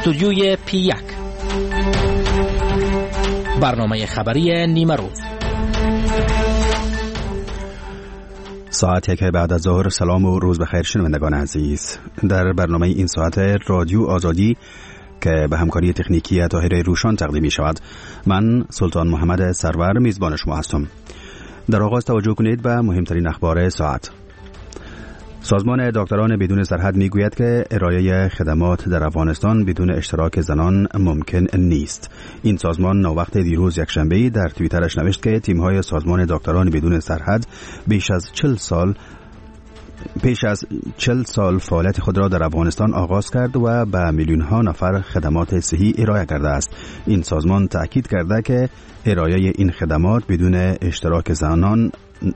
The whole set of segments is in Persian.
استودیوی P1 برنامه خبری نیمه روز. ساعت 1 بعد از ظهر. سلام و روز بخیر شنوندگان عزیز. در برنامه این ساعت رادیو آزادی که به همکاری تکنیکی طاهر روشان تقدیم می شود، من سلطان محمد سرور میزبان شما هستم. در آغاز توجه کنید به مهمترین اخبار ساعت. سازمان دکتران بدون سرحد میگوید که ارائه خدمات در افغانستان بدون اشتراک زنان ممکن نیست. این سازمان ناوقت دیروز یکشنبه در توییترش نوشت که تیم‌های سازمان دکتران بدون سرحد بیش از 40 سال فعالیت خود را در افغانستان آغاز کرد و به میلیون‌ها نفر خدمات صحی ارائه کرده است. این سازمان تأکید کرده که ارائه این خدمات بدون اشتراک زنان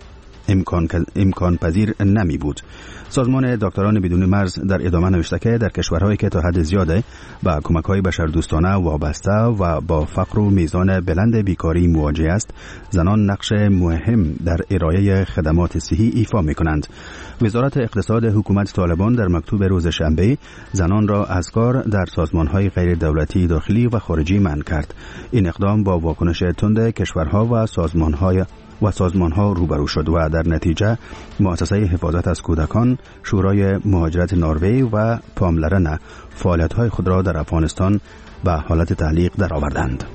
امکان پذیر نمی بود. سازمان دکتران بدون مرز در ادامه نوشته که در کشورهایی که تا حد زیاده با کمک‌های بشردوستانه وابسته و با فقر و میزان بلند بیکاری مواجه است، زنان نقش مهم در ارائه خدمات صحی ایفا می‌کنند. وزارت اقتصاد حکومت طالبان در مکتوب روز شنبه زنان را از کار در سازمان‌های غیر دولتی داخلی و خارجی منع کرد. این اقدام با واکنش تند کشورها و سازمان‌ها روبرو شد و در نتیجه مؤسسه حفاظت از کودکان، شورای مهاجرت نروژ و پاملرن فعالیت‌های خود را در افغانستان به حالت تعلیق درآوردند.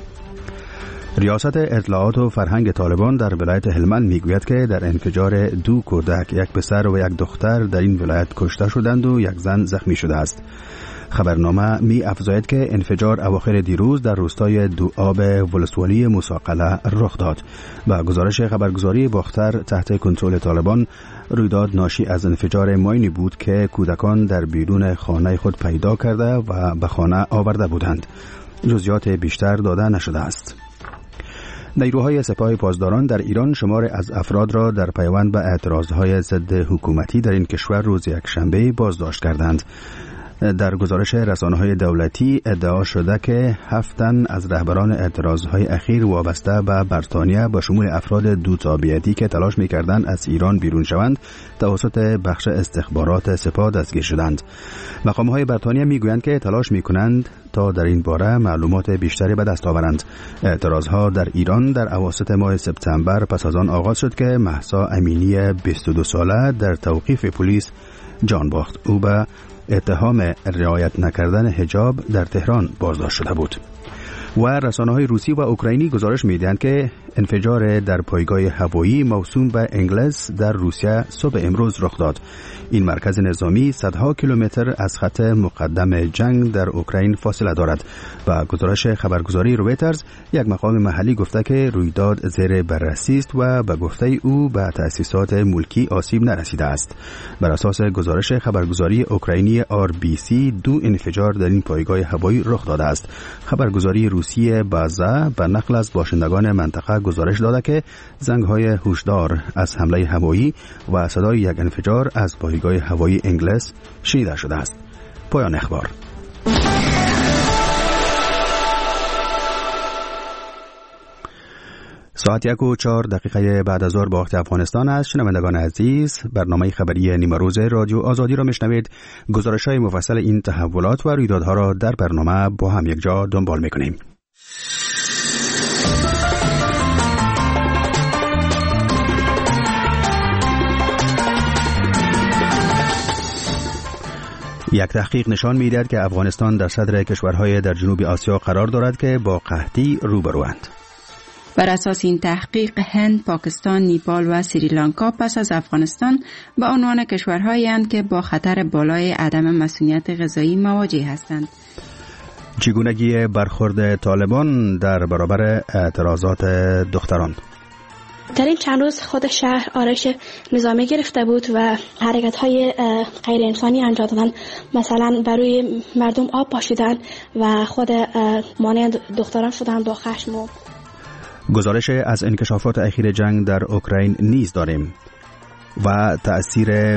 ریاست اطلاعات و فرهنگ طالبان در ولایت هلمند میگوید که در انفجار 2 کودک، 1 پسر و 1 دختر در این ولایت کشته شدند و 1 زن زخمی شده است. خبرنامه می افزاید که انفجار اواخر دیروز در روستای دوآب ولسوالی موسی-قلعه رخ داد. با گزارش خبرگزاری باختر تحت کنترل طالبان، رویداد ناشی از انفجار ماینی بود که کودکان در بیرون خانه خود پیدا کرده و به خانه آورده بودند. جزئیات بیشتر داده نشده است. نیروهای سپاه پاسداران در ایران شمار از افراد را در پیوند به اعتراضهای ضد حکومتی در این کشور روز یکشنبه بازداشت کردند. در گزارش رسانه‌های دولتی ادعا شده که 7 تن از رهبران اعتراضهای اخیر وابسته به بریتانیا با شمول افراد دو تابعیتی که تلاش می‌کردند از ایران بیرون شوند توسط بخش استخبارات سپاه دستگیر شدند. مقام‌های بریتانیا می‌گویند که تلاش می‌کنند تا در این باره معلومات بیشتری به دست آورند. اعتراضها در ایران در اواسط ماه سپتامبر پس از آن آغاز شد که مهسا امینی 22 ساله در توقیف پلیس جان باخت. او به اتهام رعایت نکردن حجاب در تهران بازداشت شده بود. و رسانه‌های روسی و اوکراینی گزارش می‌دهند که انفجار در پایگاه هوایی موسوم به انگلس در روسیه صبح امروز رخ داد. این مرکز نظامی صدها کیلومتر از خط مقدم جنگ در اوکراین فاصله دارد. با گزارش خبرگزاری رویترز، یک مقام محلی گفته که رویداد زیر بررسی است و به گفته او به تأسیسات ملکی آسیب نرسیده است. بر اساس گزارش خبرگزاری اوکراینی RBC 2 انفجار در این پایگاه هوایی رخ داده است. خبرگزاری روسیه بازا به نقل از باشندگان منطقه گزارش داده که زنگ‌های هشدار از حمله هوایی و صدای یک انفجار از پایگاه هوایی انگلیس شنیده شده است. پایان اخبار. ساعت 1:04 بعد از ظهر با وقت افغانستان است. شنوندگان عزیز، برنامه خبری نیمه روز رادیو آزادی را میشنوید. گزارش‌های مفصل این تحولات و رویدادها را در برنامه با هم یک جا دنبال می‌کنیم. یک تحقیق نشان می‌دهد که افغانستان در صدر کشورهای در جنوب آسیا قرار دارد که با قحطی روبروند. بر اساس این تحقیق، هند، پاکستان، نیپال و سریلانکا پس از افغانستان به عنوان کشورهایی هستند که با خطر بالای عدم مسئولیت غذایی مواجه هستند. چگونگی برخورد طالبان در برابر اعتراضات دختران؟ در این چند روز خود شهر آرایش نظامی گرفته بود و حرکت‌های غیر انسانی انجام دادن. مثلا برای مردم آب پاشیدن و خود مانند دختران شدن با خشم. گزارش از انکشافات اخیر جنگ در اوکراین نیز داریم و تأثیر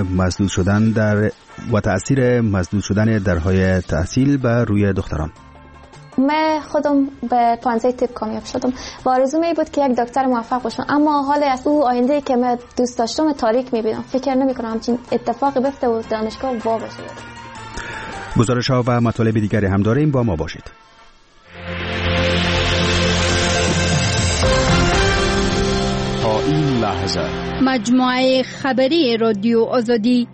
مسدود شدن درهای تحصیل بر روی دختران. من خودم به پانزه طب کامیاب شدم و آرزوم این بود که یک دکتر موفق باشم، اما حال از او آینده‌ای که من دوست داشتم تاریک می‌بینم. فکر نمی‌کنم همچین اتفاقی بیفته و دانشگاه وا بشه. گزارش‌ها و مطالب دیگری هم داریم، با ما باشید. تا این لحظه مجموعه خبری رادیو آزادی.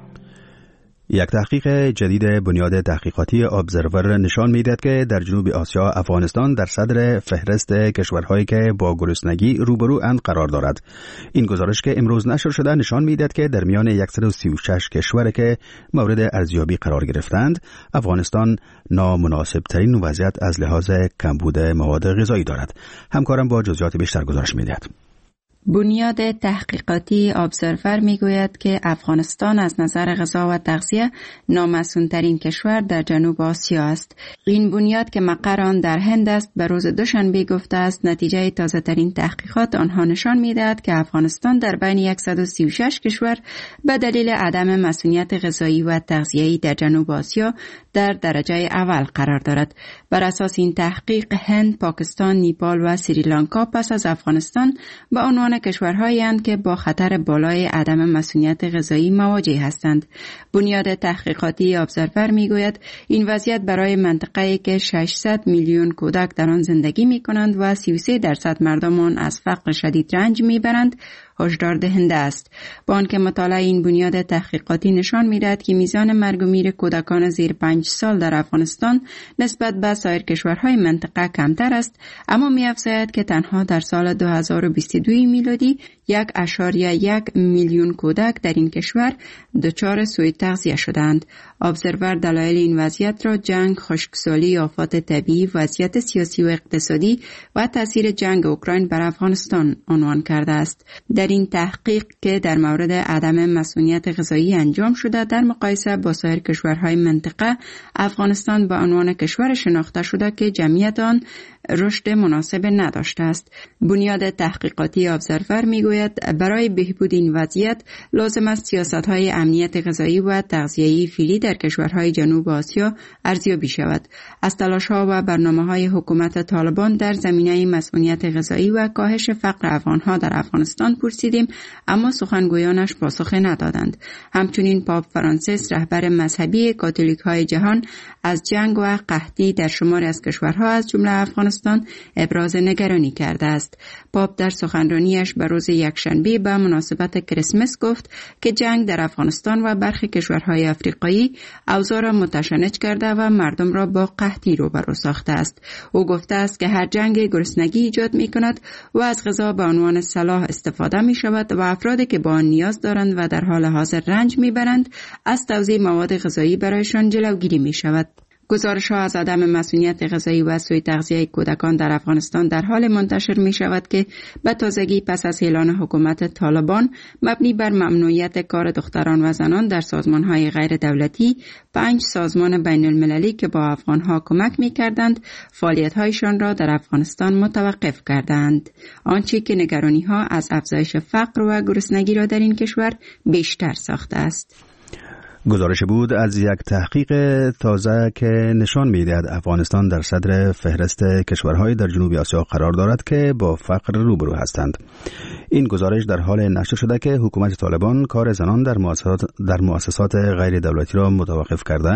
یک تحقیق جدید بنیاد تحقیقاتی ابزرور نشان می‌دهد که در جنوب آسیا افغانستان در صدر فهرست کشورهایی که با گرسنگی روبرواند قرار دارد. این گزارش که امروز نشر شده نشان می‌دهد که در میان 136 کشوری که مورد ارزیابی قرار گرفتند، افغانستان نامناسب‌ترین وضعیت از لحاظ کمبود مواد غذایی دارد. همکارم با جزئیات بیشتر گزارش می‌دهد. بنیاد تحقیقاتی ابزرور میگوید که افغانستان از نظر غذا و تغذیه نامسئول‌ترین کشور در جنوب آسیا است. این بنیاد که مقر آن در هند است به روز دوشنبه گفته است نتیجه تازه‌ترین تحقیقات آنها نشان می‌دهد که افغانستان در بین 136 کشور به دلیل عدم مسئولیت غذایی و تغذیه‌ای در جنوب آسیا در درجه اول قرار دارد. بر اساس این تحقیق هند، پاکستان، نیپال و سریلانکا پس از افغانستان به عنوان کشورهایی اند که با خطر بالای عدم مسئولیت غذایی مواجه هستند. بنیاد تحقیقاتی ابزرور میگوید این وضعیت برای منطقه‌ای که 600 میلیون کودک در آن زندگی می‌کنند و 33% مردم آن از فقر شدید رنج می‌برند هشدار دهنده است. با آنکه مطالعه این بنیاد تحقیقاتی نشان می‌دهد که میزان مرگ و میر کودکان زیر 5 سال در افغانستان نسبت به سایر کشورهای منطقه کمتر است، اما می‌افزاید که تنها در سال 2022 میلادی 1.1 میلیون کودک در این کشور دچار سوء تغذیه شدند. ابزرور دلایل این وضعیت را جنگ، خشکسالی، آفات طبیعی، وضعیت سیاسی و اقتصادی و تاثیر جنگ اوکراین بر افغانستان عنوان کرده است. در این تحقیق که در مورد عدم مسئولیت غذایی انجام شده، در مقایسه با سایر کشورهای منطقه، افغانستان به عنوان کشور شناخته شده که جمعیت آن رشد مناسب نداشته است. بنیاد تحقیقاتی ابزرور میگوید برای بهبود این وضعیت لازم است سیاست‌های امنیت غذایی و تغذیه‌ای فعلی در کشورهای جنوب آسیا ارزیابی شود. از تلاش‌ها و برنامه‌های حکومت طالبان در زمینه مسئولیت غذایی و کاهش فقر افغان‌ها در افغانستان پرسیدیم، اما سخنگویانش پاسخ ندادند. همچنین پاپ فرانسیس، رهبر مذهبی کاتولیک‌های جهان، از جنگ و قحطی در شماری از کشورها از جمله افغانستان ابراز نگرانی کرده است. پاپ در سخنرانیش به روز یکشنبه به مناسبت کریسمس گفت که جنگ در افغانستان و برخی کشورهای افریقایی اوضاع را متشنج کرده و مردم را با قحطی روبرو ساخته است. او گفته است که هر جنگ گرسنگی ایجاد می کند و از غذا به عنوان سلاح استفاده می شود و افرادی که با آن نیاز دارند و در حال حاضر رنج می برند از توزیع مواد غذایی برایشان جلوگیری می شود. گزارش‌ها از عدم مسئولیت غذایی و سوء تغذیه کودکان در افغانستان در حال منتشر می شود که به تازگی پس از اعلان حکومت طالبان مبنی بر ممنوعیت کار دختران و زنان در سازمان‌های غیر دولتی، 5 سازمان بین المللی که با افغان‌ها کمک می‌کردند فعالیت‌هایشان را در افغانستان متوقف کردند، آنچه که نگرانی‌ها از افزایش فقر و گرسنگی را در این کشور بیشتر ساخته است. گزارش بود از یک تحقیق تازه که نشان می‌دهد افغانستان در صدر فهرست کشورهای در جنوب آسیا قرار دارد که با فقر روبرو هستند. این گزارش در حال نشر شده که حکومت طالبان کار زنان در مؤسسات غیر دولتی را متوقف کرده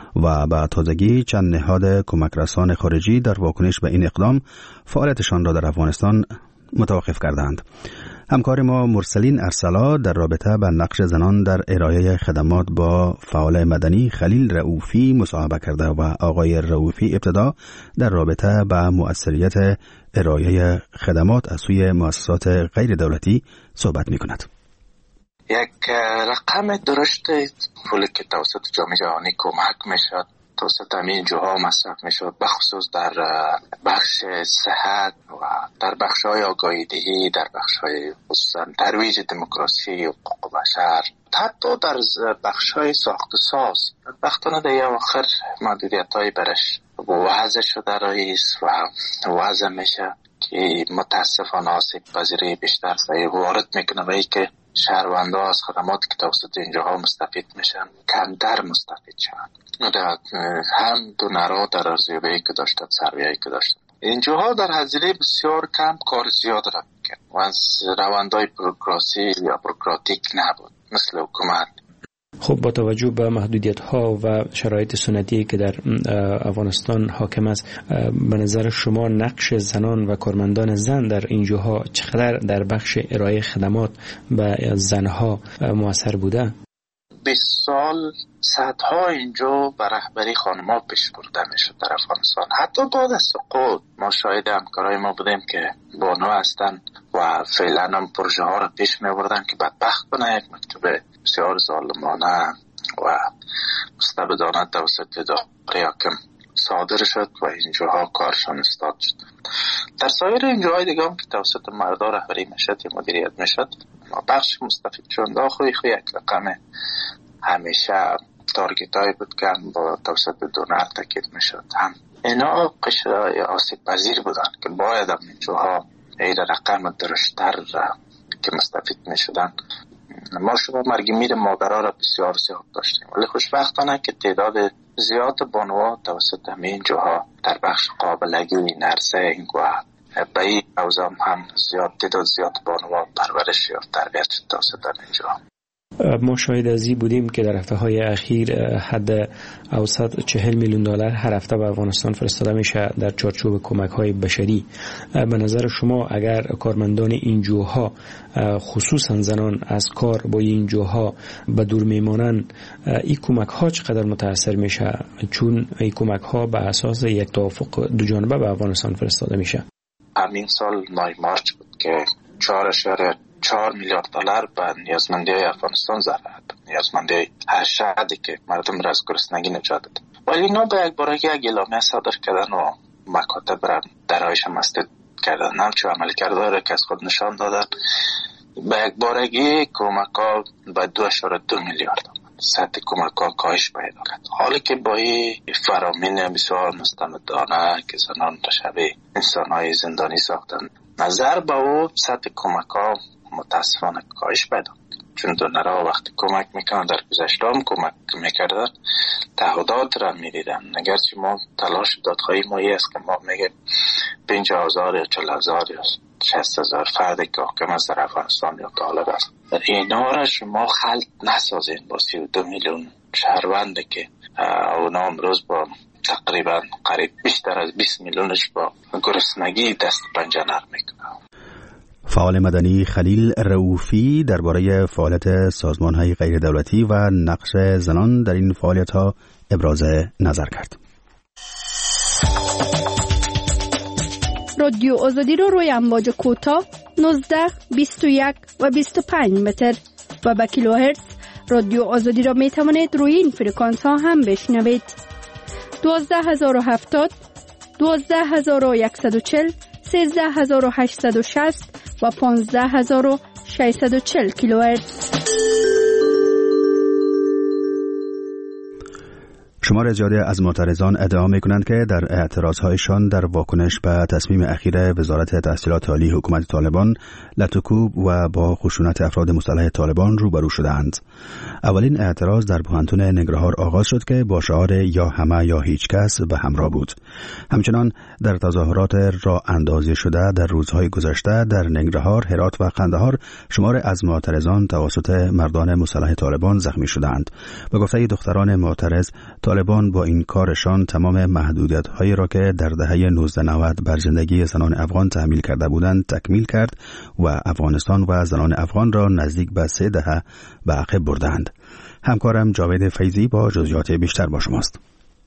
و با تازگی چند نهاد کمک رسان خارجی در واکنش به این اقدام فعالیتشان را در افغانستان متوقف کردند. همکار ما مرسلین ارسلا در رابطه با نقش زنان در ارائه خدمات با فعال مدنی خلیل رؤوفی مصاحبه کرده و آقای رؤوفی ابتدا در رابطه با مؤثریت ارائه خدمات از سوی مؤسسات غیر دولتی صحبت می کند. یک رقم درشت پولی که توسط جامعه جهانی کمک می شد توسط همین جاها مصرف می شد، بخصوص در بخش صحت و در بخش های آگاهی دهی، در بخش های خصوصا ترویج دموکراسی و حقوق بشر، حتی در بخش های ساخت و ساز. بدبختانه در آخر محدودیت های برش وضع شده رئیس و وضع میشه که متاسفانه آسیب پذیری بیشتر وارد میکنه و ای که شهروندان از خدماتی که توسط اینجاها مستفید میشن کمتر مستفید شدن. هم دو نرا در ارزیابی که داشتن، سرویه‌ای که داشتن، اینجاها در هزینه بسیار کم کار زیاد را میکرد و از روندهای بروکراسی یا بروکراتیک نبود مثل حکومت. خب با توجه به محدودیت‌ها و شرایط سنتی که در افغانستان حاکم است، به نظر شما نقش زنان و کارمندان زن در این جاها چقدر در بخش ارائه خدمات به زنها مؤثر بوده؟ 20 سال صدها اینجا به رهبری خانم‌ها پیش برده میشد در افغانستان. حتی بعد از سقوط ما شاهد همکارای ما بودیم که بانو هستن و فعلا هم پروژه ها را پیش میبردن که بدبختانه یک مکتوب بسیار ظالمانه و مستبدانه توسط اداره حاکم صادر شد و اینجاها کارشان استاد شد. در سایر اینجاهای دیگه هم که توسط مردا رهبری میشد یا مدیریت میشد، بخش مستفید شونده خوی یک رقم همیشه تارگت های بود که با توسط دونر تاکید میشد. هم اینا قشر آسیب پذیر بودن که باید هم اینجاها این رقم درشتر که مستفید میشدن. ما شما مرگ میر مادرها را بسیار زیاد داشتیم، ولی خوشبختانه که تعداد زیاد بانوها توسط همین جاها در بخش قابلگی نرسنگ و به این اوزام هم تعداد زیاد بانوها پرورش یافت تربیت شد توسط همین جاها. ما شاهد از این بودیم که در هفته‌های اخیر حد اوسط 40 میلیون دلار هر هفته به افغانستان فرستاده میشه در چارچوب کمک‌های بشری. به نظر شما اگر کارمندان این جاها خصوصا زنان از کار با این جاها به دور میمانن، این کمک‌ها چقدر متاثر میشه؟ چون این کمک‌ها به اساس یک توافق دو جانبه به افغانستان فرستاده میشه. همین سال 9 مارچ بود که 4 میلیارد دلار به نیازمندی افغانستان ضرر داد، نیازمندی هر شهری که مردم را از گرسنگی نجات داد. ولی اینا به یک بارگی یک اعلامیه صادر کردن و مکاتب را درایش مستد کردن، همچون عمل کرده که از خود نشان دادن. به یک بارگی کمک‌ها به 2.2 میلیارد سطح کمک‌ها کاهش پیدا کرد. حالی که با این فرامین بسیار مستمدانه که زنان را شبیه انسان‌های زندانی ساختن، نظر به او سطح کمک‌ها متاسفانه کاهش پیدا کرد. چون دونرها وقتی کمک میکنن در گذشته هم کمک میکردن، تعهدات را میدیدن. اگرچه ما تلاش دادخواهی ما است که ما میگه 50,000 یا 40,000 یا 60,000 فردی که حاکم است در افغانستان یا طالب است، اینا را شما خلط نسازین با 32 میلیون شهروندی که اونا امروز با تقریبا قریب بیشتر از 20 میلیونش با گرسنگی دست پنجه نرم میکنن. فعال مدنی خلیل رؤوفی درباره فعالیت سازمان‌های غیر دولتی و نقش زنان در این فعالیت‌ها ابراز نظر کرد. رادیو آزادی رو روی امواج کوتاه 19, 21 و 25 متر و با کیلوهرتز رادیو آزادی را می توانید روی این فرکانس ها هم بشنوید. 12070 12140 13860 و 15640 کیلوهرتز. شمار زیادی از معترضان ادعا می‌کنند که در اعتراضهایشان در واکنش به تصمیم اخیر وزارت تحصیلات عالی حکومت طالبان لطوکوب و با خشونت افراد مسلح طالبان روبرو شدند. اولین اعتراض در پوهنتون ننگرهار آغاز شد که با شعار یا همه یا هیچ کس به همراه بود. همچنان در تظاهرات راه اندازی شده در روزهای گذشته در ننگرهار، هرات و قندهار شمار از معترضان توسط مردان مسلح طالبان زخمی شدند. به گفته دختران معترض، طالبان با این کارشان تمام محدودیت‌هایی را که در دهه 1990 بر زندگی زنان افغان تحمیل کرده بودند تکمیل کرد و افغانستان و زنان افغان را نزدیک به 3 دهه به عقب بردند. همکارم جاوید فیضی با جزئیات بیشتر با شماست.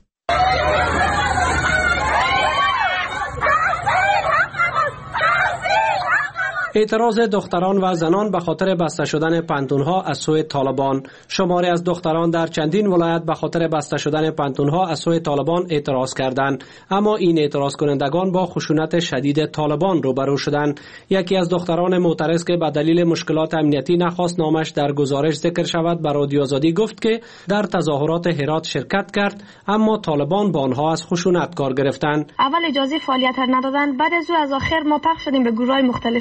اعتراض دختران و زنان به خاطر بسته شدن پانتون‌ها از سوی طالبان. شماری از دختران در چندین ولایت به خاطر بسته شدن پانتون‌ها از سوی طالبان اعتراض کردند، اما این اعتراض کنندگان با خشونت شدید طالبان روبرو شدند. یکی از دختران معترض که به دلیل مشکلات امنیتی نخواست نامش در گزارش ذکر شود، به رادیو آزادی گفت که در تظاهرات هرات شرکت کرد، اما طالبان با آنها از خشونت کار گرفتند. اول اجازه فعالیت ندادند، بعد از آخر ما پخش شدیم به گروه‌های مختلفه.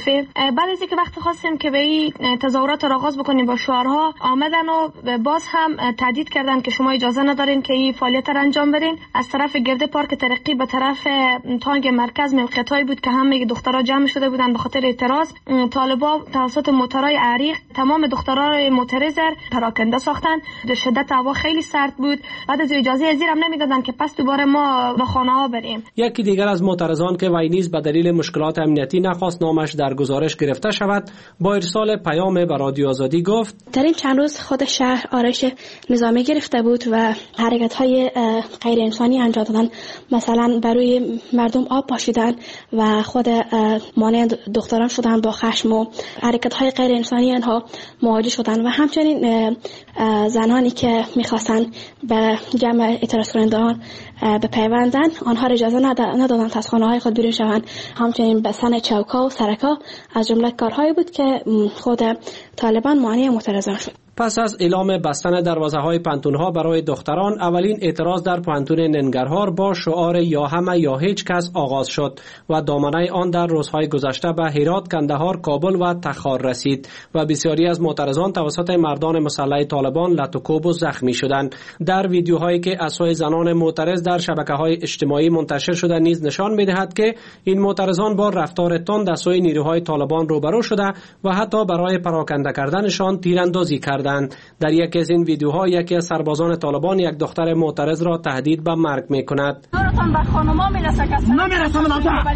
بعد از اینکه وقت خواستیم که به این تظاهرات را آغاز بکنیم با شعارها آمدن و باز هم تهدید کردن که شما اجازه ندارین که این فعالیت را انجام بدین. از طرف گرده پارک ترقی به طرف تانگ مرکز موقعیتایی بود که همه دخترها جمع شده بودن به خاطر اعتراض. طالبا توسط موتورهای عریق تمام دخترای معترض پراکنده ساختن. شدت هوا خیلی سرد بود. بعد از اجازه ازیرم نمیدادن که پس دوباره ما به خانه ها بریم. یکی دیگر از معترضان که وی نیز به دلیل مشکلات امنیتی نخواست نامش در گزارش گرفته شود با ارسال پیام به رادیو آزادی گفت در این چند روز خود شهر آرایش نظامی گرفته بود و حرکت‌های غیر انسانی انجام دادن. مثلا برای مردم آب پاشیدن و خود مانند دختران شدن با خشم و حرکت‌های غیر انسانی آنها مواجه شدن و همچنین زنانی که می‌خواستن به جمع اعتراض کنندگان بپیوندن آنها را اجازه ندادن از خانه‌های خود بیرون شوند. همچنین بستن چوک‌ها و سرک‌ها از جمله کارهایی بود که خود طالبان مانع معترضان شد. پس از اعلام بستن دروازه‌های پانتون‌ها برای دختران، اولین اعتراض در پانتون ننگرهار با شعار یا همه یا هیچ کس آغاز شد و دامنه آن در روزهای گذشته به هرات، کندهار، کابل و تخار رسید و بسیاری از معترضان توسط مردان مسلح طالبان لطوکوب و زخمی شدند. در ویدیوهایی که از سوی زنان معترض در شبکه‌های اجتماعی منتشر شده نیز نشان می‌دهد که این معترضان با رفتار تند از سوی نیروهای طالبان روبرو شده و حتی برای پراکنده کردنشان تیراندازی کردند. در یکی از این ویدیوها یکی از سربازان طالبان یک دختر معترض را تهدید به مرگ می‌کند. زورتان به خانما میرسه که نمیرسم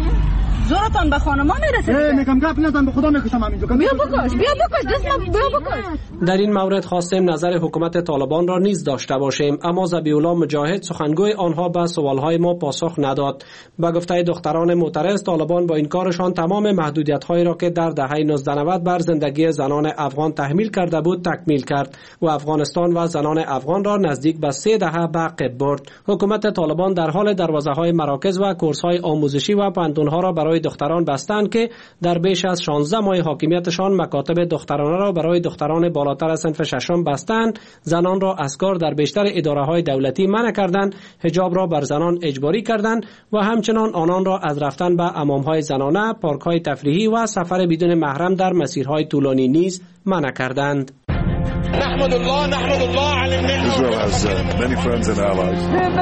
زورتان به خانما میرسه. میگم گپ نزن به خدا میکشم همینجا. بیا بکش دستم بیا بکش. در این مورد خواستیم نظر حکومت طالبان را نیز داشته باشیم، اما ذبیح‌الله مجاهد سخنگوی آنها به سوالهای ما پاسخ نداد. به گفته دختران معترض، طالبان با این کارشان تمام محدودیت‌هایی را که در دهه 1990 بر زندگی زنان افغان تحمیل کرده بود تکمیل کرد و افغانستان و زنان افغان را نزدیک به 3 دهه به عقب برد. حکومت طالبان در حال دروازه‌های مراکز و کورس‌های آموزشی و پانتون‌ها را برای دختران بستند که در بیش از 16 ماه حاکمیتشان مکاتب دخترانه را برای دختران بالاتر از صنف ششم بستند، زنان را از کار در بیشتر اداره‌های دولتی منع کردند، حجاب را بر زنان اجباری کردند و همچنان آنان را از رفتن به حمام‌های زنانه، پارک‌های تفریحی و سفر بدون محرم در مسیرهای طولانی نیز منع کردند. نحمد الله على النعمة. Israel has many friends and allies.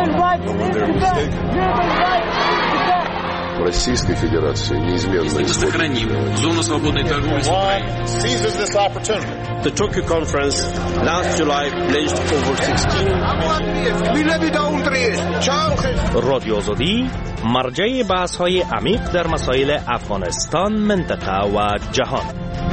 Российской Федерации неизменно сохраним зону свободной торговли с Украиной. Seizes this opportunity. The Tokyo conference last July pledged over 16 رادیو آزادی مرجع بحث‌های عمیق در مسائل افغانستان، منطقه و جهان.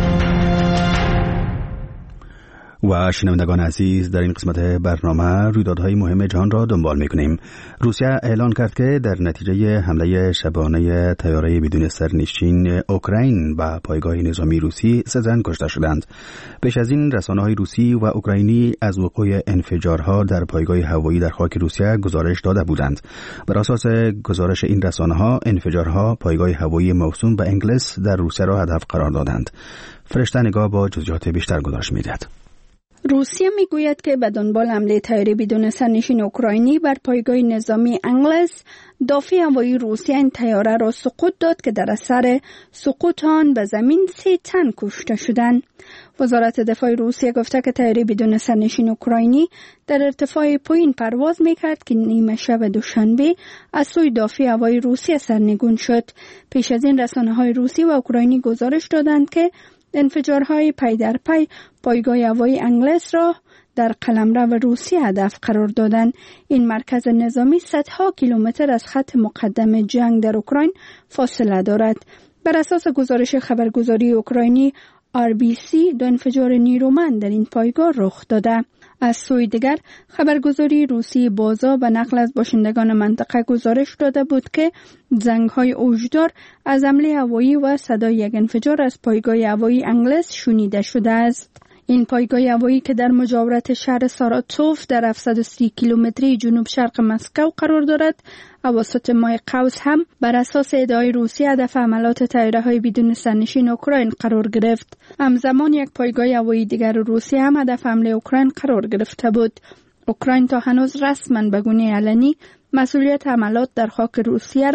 و شنوندگان عزیز، در این قسمت برنامه رویدادهای مهم جهان را دنبال می‌کنیم. روسیه اعلان کرد که در نتیجه حمله شبانه طیاره بدون سرنشین اوکراین و پایگاه نظامی روسی 3 زن کشته شدند. پیش از این رسانه‌های روسی و اوکراینی از وقوع انفجارها در پایگاه هوایی در خاک روسیه گزارش داده بودند. بر اساس گزارش این رسانه‌ها، انفجارها پایگاه هوایی موسوم به انگلیس در روسیه را هدف قرار دادند. فرشته نگاه با جزئیات بیشتر گزارش می‌دهد. روسیه میگوید که به دنبال حمله طیاره بدون سرنشین اوکراینی بر پایگاه نظامی انگلیس، دافع هوایی روسیه این طیاره را سقوط داد که در اثر سقوط آن به زمین 3 تن کشته شدند. وزارت دفاع روسیه گفته که طیاره بدون سرنشین اوکراینی در ارتفاع پایین پرواز میکرد که نیمه شب دوشنبه از سوی دافع هوایی روسیه سرنگون شد. پیش از این رسانه‌های روسی و اوکراینی گزارش دادند که انفجارهای پی در پی پایگاه هوایی انگلیس را در قلمرو روسیه هدف قرار دادند. این مرکز نظامی صدها کیلومتر از خط مقدم جنگ در اوکراین فاصله دارد. بر اساس گزارش خبرگزاری اوکراینی RBC 2 انفجار نیرومند در این پایگاه رخ داده. از سوی دیگر خبرگزاری روسی بازا به نقل از باشندگان منطقه گزارش داده بود که زنگ‌های اوجدار از حمله هوایی و صدای یک انفجار از پایگاه هوایی انگلیس شنیده شده است. این پایگاه هوایی که در مجاورت شهر ساراتوف در 730 کیلومتری جنوب شرق مسکو قرار دارد، اواسط ماه قوس هم بر اساس ادعای روسیه هدف حملات طیاره‌های بدون سرنشین اوکراین قرار گرفت. همزمان یک پایگاه هوایی دیگر روسیه هم هدف حمله اوکراین قرار گرفته بود. اوکراین تا هنوز رسما به گونه علنی مسئولیت حملات در خاک روسیه را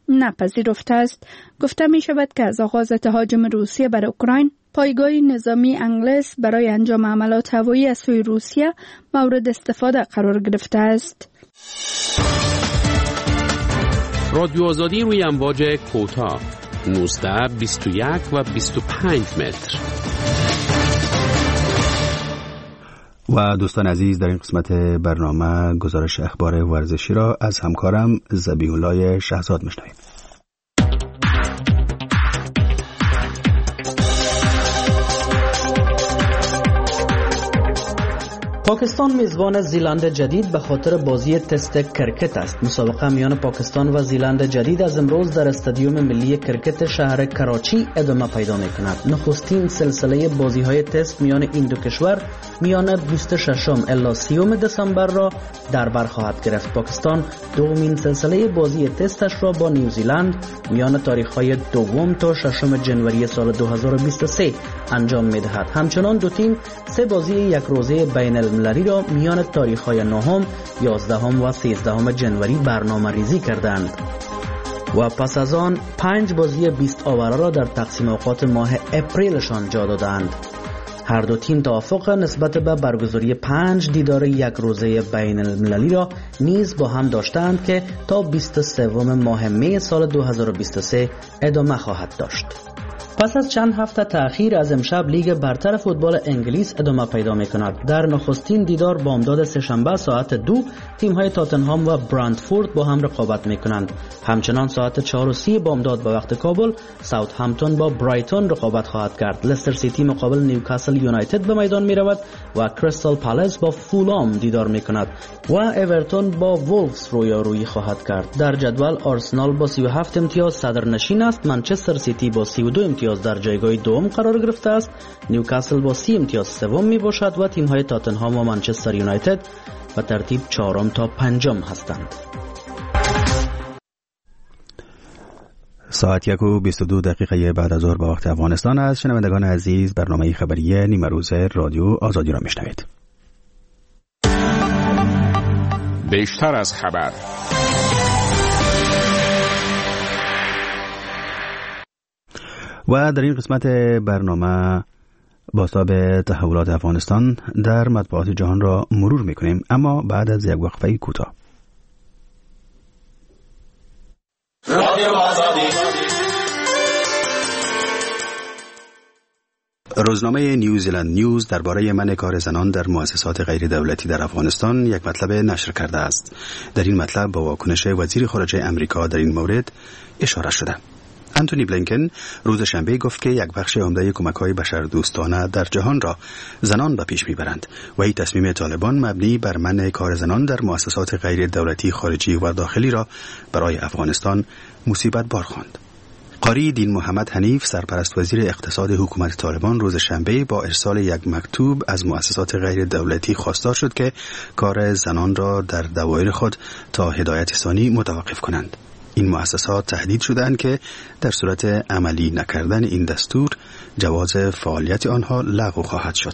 نپذیرفته است. گفته می شود که از آغاز تهاجم روسیه بر اوکراین، پایگاه نظامی انگلیس برای انجام عملات هوایی از سوی روسیه مورد استفاده قرار گرفته است. رادیو آزادی روی امواج کوتاه 19، 21 و 25 متر. و دوستان عزیز، در این قسمت برنامه گزارش اخبار ورزشی را از همکارم ذبیح الله شهزاد میشنویم. پاکستان میزبان زیلند جدید به خاطر بازی تست کرکت است. مسابقه میان پاکستان و زیلند جدید از امروز در استادیوم ملی کرکت شهر کراچی ادامه پیدا می‌کند. نخستین سلسله بازی‌های تست میان این دو کشور میان 26 الی 30 دسامبر را در بر خواهد گرفت. پاکستان دومین سلسله بازی تستش را با نیوزیلند میان تاریخ‌های 2 تا 6 جنوری سال 2023 انجام می‌دهد. همچنان دو تیم سه بازی یک روزه بین المللی را میان تاریخ‌های 9، 11 و 13 جنوری برنامه ریزی کردند و پس از آن 5 بازی 20 آوره را در تقسیم اوقات ماه اپریلشان جا دادند. هر دو تیم توافق نسبت به برگزاری 5 دیدار یک روزه بین المللی را نیز با هم داشتند که تا 23 ماه می سال 2023 ادامه خواهد داشت. پس از چند هفته تأخیر از امشب لیگ برتر فوتبال انگلیس ادامه پیدا می‌کند. در نخستین دیدار بامداد سه‌شنبه ساعت 2 تیم‌های تاتنهام و برندفورد با هم رقابت می‌کنند. همچنان ساعت 4:30 بامداد به وقت کابل ساوثهمپتون با برایتون رقابت خواهد کرد. لستر سیتی مقابل نیوکاسل یونایتد به میدان می‌رود و کریستال پالاس با فولام دیدار می‌کند و اورتون با وولفز رویارویی خواهد کرد. در جدول آرسنال با 37 امتیاز صدرنشین است. منچستر سیتی با 32 امتیاز در جایگاه دوم قرار گرفته است. نیوکاسل با 30 امتیاز سوم می باشد و تیم‌های تاتنهام و منچستر یونایتد به ترتیب 4 تا 5 هستند. ساعت 1:22 بعد از ظهر به وقت افغانستان است. شنوندگان عزیز، برنامه خبری نیمه روز رادیو آزادی را میشنوید. بیشتر از خبر. و در این قسمت برنامه بازتاب تحولات افغانستان در مطبوعات جهان را مرور میکنیم، اما بعد از یک وقفه کوتاه. روزنامه نیوزیلند نیوز درباره منع کار زنان در مؤسسات غیر دولتی در افغانستان یک مطلب نشر کرده است. در این مطلب با واکنش وزیر خارجه امریکا در این مورد اشاره شده. انتونی بلینکن روز شنبه گفت که یک بخش عمده کمک‌های بشردوستانه در جهان را زنان به پیش می‌برند و این تصمیم طالبان مبنی بر منع کار زنان در مؤسسات غیر دولتی خارجی و داخلی را برای افغانستان مصیبت بار خواند. قاری دین محمد حنیف، سرپرست وزیر اقتصاد حکومت طالبان، روز شنبه با ارسال یک مکتوب از مؤسسات غیر دولتی خواستار شد که کار زنان را در دوایر خود تا هدایت ثانی متوقف کنند. این مؤسسات تهدید شدند که در صورت عملی نکردن این دستور جواز فعالیت آنها لغو خواهد شد.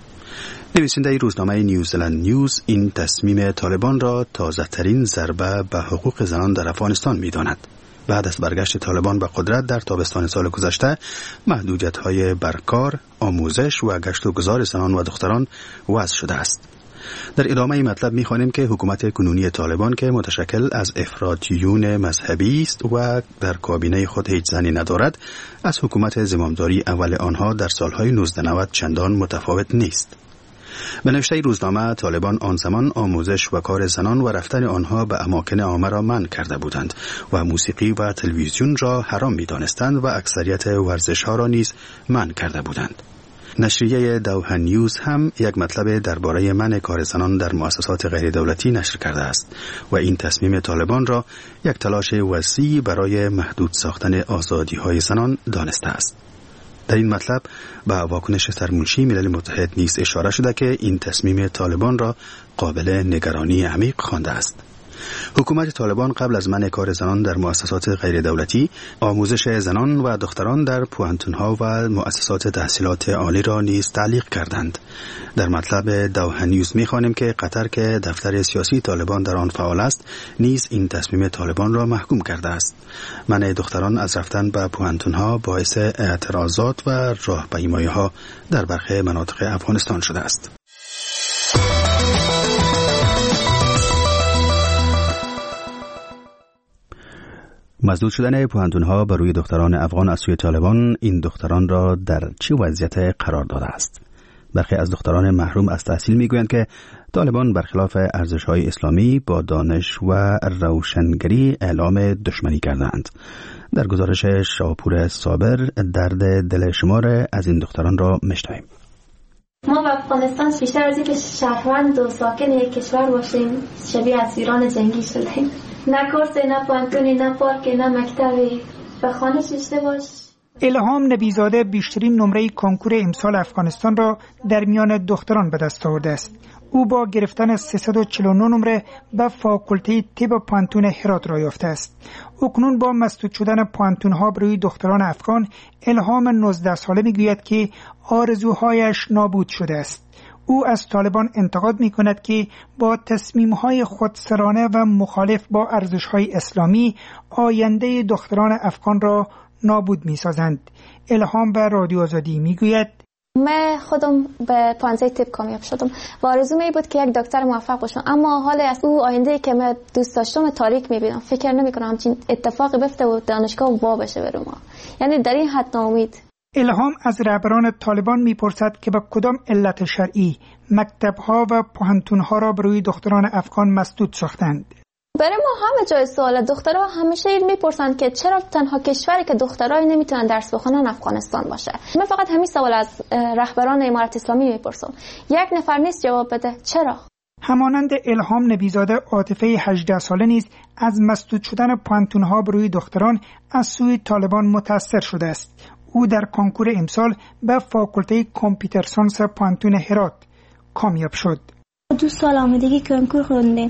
نویسنده روزنامه نیوزیلند نیوز این تصمیم طالبان را تازه‌ترین ضربه به حقوق زنان در افغانستان می‌داند. بعد از برگشت طالبان به قدرت در تابستان سال گذشته، محدودیت‌های بر کار، آموزش و گشت و گذار زنان و دختران وضع شده است. در ادامه این مطلب می‌خوانیم که حکومت کنونی طالبان که متشکل از افراطیون مذهبی است و در کابینه خود هیچ زنی ندارد، از حکومت زمامداری اول آنها در سالهای 1990 چندان متفاوت نیست. به نوشته روزنامه، طالبان آن زمان آموزش و کار زنان و رفتن آنها به اماکن عامه را منع کرده بودند و موسیقی و تلویزیون را حرام می‌دانستند و اکثریت ورزش‌ها را نیز منع کرده بودند. نشریه دوحه نیوز هم یک مطلب درباره منع کار زنان در مؤسسات غیر دولتی نشر کرده است و این تصمیم طالبان را یک تلاش وسیع برای محدود ساختن آزادی‌های زنان دانسته است. در این مطلب به واکنش سرمنشی ملل متحد نیز اشاره شده که این تصمیم طالبان را قابل نگرانی عمیق خوانده است. حکومت طالبان قبل از منع کار زنان در مؤسسات غیر دولتی، آموزش زنان و دختران در پوهنتون‌ها و مؤسسات تحصیلات عالی را نیز تعلیق کردند. در مطلب دوحه نیوز می‌خوانیم که قطر که دفتر سیاسی طالبان در آن فعال است، نیز این تصمیم طالبان را محکوم کرده است. منع دختران از رفتن به پوهنتون‌ها باعث اعتراضات و راهپیمایی‌ها در برخی مناطق افغانستان شده است. مسدود شدن پوهنتون‌ها بر روی دختران افغان از سوی طالبان این دختران را در چه وضعیت قرار داده است؟ برخی از دختران محروم از تحصیل میگویند که طالبان برخلاف ارزش‌های اسلامی با دانش و روشنگری اعلام دشمنی کردند. در گزارش شاپور صابر درد دل شمار از این دختران را میشنویم. ما و افغانستان بیشتر از اینکه شهروند و ساکن یک کشور باشیم شبیه اسیران جنگی شدیم. نه کورس، نه پانتونی، نه پارک، نه مکتبی. به خانه ششته باش. الهام نبیزاده بیشترین نمره کنکور امسال افغانستان را در میان دختران به دست آورده است. او با گرفتن 349 نمره به فاکولته طب پانتون هرات را یافته است. اکنون با مسدود شدن پانتون‌ها بروی دختران افغان، الهام 19 ساله میگوید که آرزوهایش نابود شده است. او از طالبان انتقاد می کند که با تصمیم‌های خودسرانه و مخالف با ارزش‌های اسلامی آینده دختران افغان را نابود می‌سازند. الهام به رادیو آزادی میگوید: من خودم به پانزه طب کامیاب شدم و آرزوم این بود که یک دکتر موفق باشم، اما حال از او آینده که من دوست داشتم تاریک می‌بینم. فکر نمی‌کنم همچین اتفاقی بیفته و دانشگاه وا بشه برای ما. یعنی در این حد ناامید. الهام از رهبران طالبان میپرسد که به کدام علت شرعی مکتب‌ها و پوهنتون‌ها را بروی دختران افغان مسدود ساختند. برای ما همه جای سوال دخترها همیشه این میپرسند که چرا تنها کشوری که دخترای نمیتونن درس بخونن افغانستان باشه. من فقط همین سوال از رهبران امارت اسلامی میپرسم. یک نفر نیست جواب بده چرا. همانند الهام نبیزاده، عاطفه 18 ساله نیز از مسدود شدن پوهنتون‌ها بروی دختران از سوی طالبان متاثر شده است. او در کنکور امسال به فاکولته کامپیوتر ساینس پانتون هرات کامیاب شد. 2 سال آمادگی کنکور خوندیم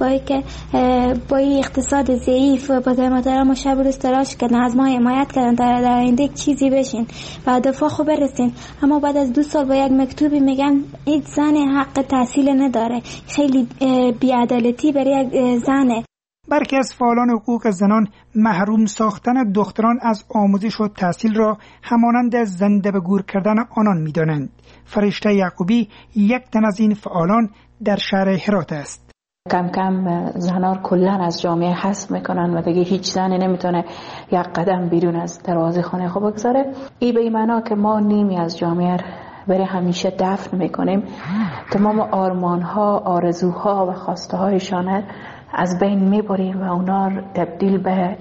با این اقتصاد ضعیف و با محترم و شب روز تلاش کردن، از ما حمایت کردن در آینده یک چیزی بشین و هدف خود برسین. اما بعد از 2 سال با یک مکتوبی میگن این زن حق تحصیل نداره. خیلی بی‌عدالتی برای یک زنه. برخی از فعالان حقوق زنان محروم ساختن دختران از آموزش و تحصیل را همانند زنده به گور کردن آنان می‌دانند. فرشته یعقوبی یک تن از این فعالان در شهر هرات است. کم کم زنان کلن از جامعه حذف میکنن و دیگه هیچ زنی نمیتونه یک قدم بیرون از دروازه خانه خود بگذاره. این به این معنا که ما نیمی از جامعه برای همیشه دفن میکنیم. تمام آرمانها، آرزوها و خواسته هایشان از بین میبریم و اونا تبدیل به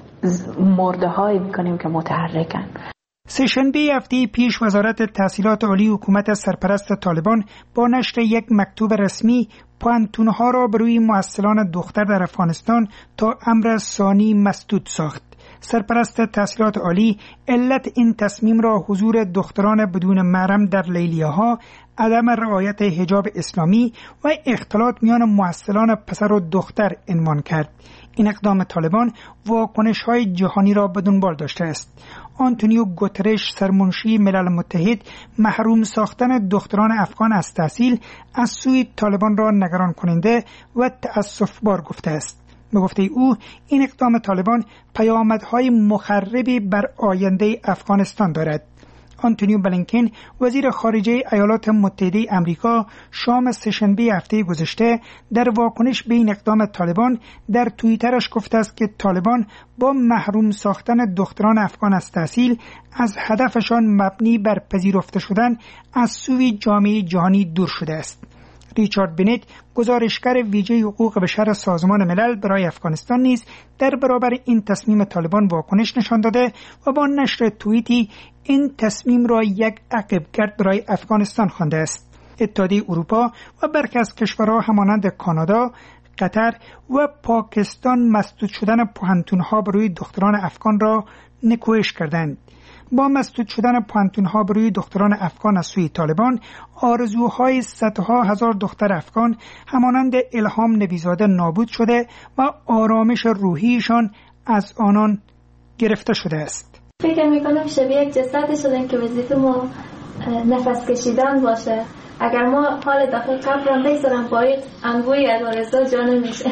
مرده هایی میکنیم که متحرکن. سه‌شنبه هفته پیش وزارت تحصیلات عالی حکومت سرپرست طالبان با نشر یک مکتوب رسمی پوهنتون‌ها را بروی محصلان دختر در افغانستان تا امر ثانی مسدود ساخت. سرپرست تحصیلات عالی علت این تصمیم را حضور دختران بدون محرم در لیلیه‌ها، عدم رعایت حجاب اسلامی و اختلاط میان محصلان پسر و دختر عنوان کرد. این اقدام طالبان واکنش‌های جهانی را به دنبال داشته است. آنتونیو گوترش، سرمنشی ملل متحد، محروم ساختن دختران افغان از تحصیل از سوی طالبان را نگران کننده و تأسف‌بار گفته است. به گفته او این اقدام طالبان پیامدهای مخربی بر آینده افغانستان دارد. آنتونیو بلینکن، وزیر خارجه ایالات متحده آمریکا، شام سه‌شنبه هفته گذشته در واکنش به این اقدام طالبان در توییترش گفته است که طالبان با محروم ساختن دختران افغان از تحصیل از هدفشان مبنی بر پذیرفته شدن از سوی جامعه جهانی دور شده است. ریچارد بنت، گزارشگر ویژه حقوق بشر سازمان ملل برای افغانستان نیز در برابر این تصمیم طالبان واکنش نشان داده و با نشر توییتی این تصمیم را یک عقبگرد برای افغانستان خوانده است. اتحادیه اروپا و برخی از کشورها همانند کانادا، قطر و پاکستان مسدود شدن پوهنتون‌ها برای دختران افغان را نکوهش کردند. با مسدود شدن پانتون‌ها بروی دختران افغان از سوی طالبان، آرزوهای صدها هزار دختر افغان همانند الهام نبیزاده نابود شده و آرامش روحیشان از آنان گرفته شده است. فکر میکنم شبیه یک جسد شدن که وظیفه ما نفس کشیدن باشه. اگر ما حال داخل قبرم بگذارم با یک انبوی علیرضا جا نمیشه.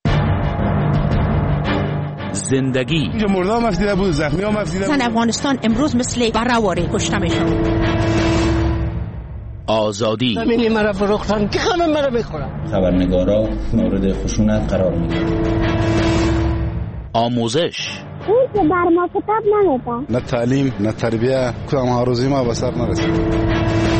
زندگی اینجا مرده هم افزیده بود، زخمی هم افزیده بود. زن افغانستان امروز مثل برهواری کشته میشن. آزادی زمینی مرا فروختن که خانم مرا بخورم. خبرنگارا مورد خشونت قرار میگیرن. آموزش این که بر ما کتاب نمیدن، نه تعلیم نه تربیه، کدام ها روزی ما به سر نرسید.